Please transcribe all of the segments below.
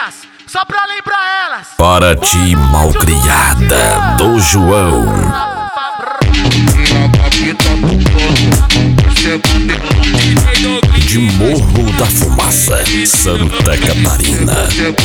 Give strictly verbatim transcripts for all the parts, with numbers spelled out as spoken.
Douglinhas, só pra lembrar elas. Para ti, malcriada do João. De Morro da Fumaça, Santa Catarina.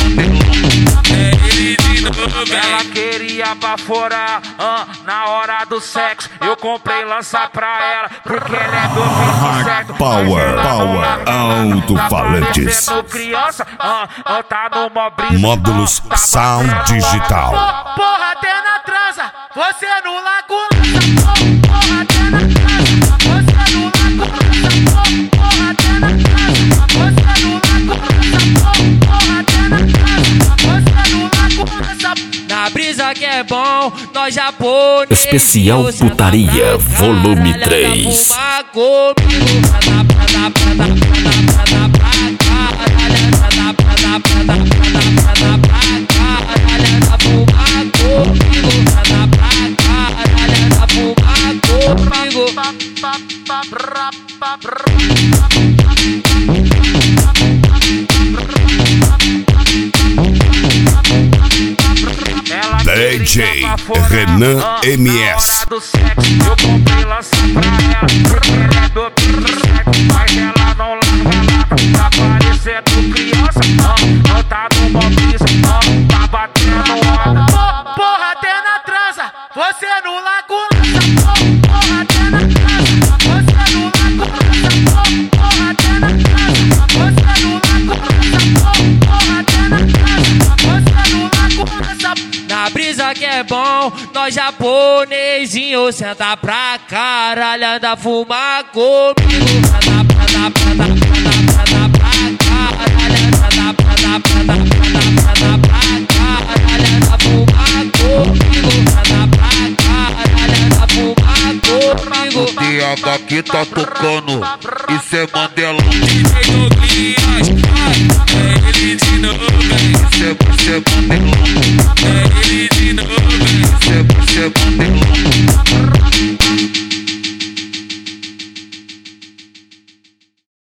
Ela queria baforar uh, na hora do sexo. Eu comprei lança pra ela, porque ela é do jeito certo. Power, power, alto-falantes. Criança, uh, tá no mó brisa. Módulos Sound Digital. Porra, até na transa, você no lago. Porra, até na transa, você no lago. Porra, até na transa, você no lago. Porra, até na transa, você no lago. Na brisa que é bom, nós japoneses. Especial Putaria, volume três. D J Renan M S. Eu comprei lança pra ela, porque ela é do sexo, mas ela não larga, tá parecendo criança, não tá no mó brisa, tá batendo onda. Porra, até na transa, você no lago. Porra, até na transa, você no lago. Porra, até na transa, você no lago. Porra, até na transa, você no lago. Na brisa que é bom, nós japonesinhos senta pra caralho, anda fumar comigo. Anda, anda, anda, anda, anda pra caralho, anda, anda, anda, anda pra caralho, anda fumar comigo. Anda pra caralho, anda fumar comigo. O D H que tá tocando, isso é Mandela. D J Douglinhas, é ele de novo, isso é, isso é Mandela. é ele de novo.